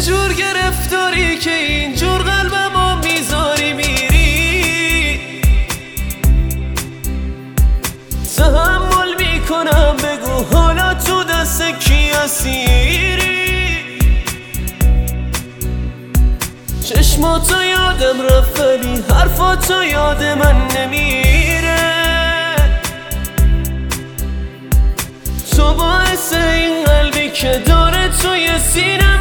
چجور گرفتاری که اینجور قلبمو میذاری میری؟ تحمل میکنم بگو حالا تو دست کی اسیری؟ چشماتو یادم رفت ولی حرفاتو یاد من نمیره. تو باعث این قلبی که داره توی سینه